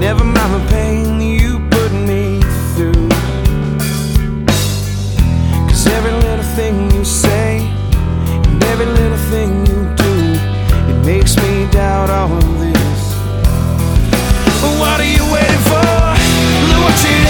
never mind the pain you put me through. 'Cause every little thing you say and every little thing you do, it makes me doubt all of this. What are you waiting for? Look what you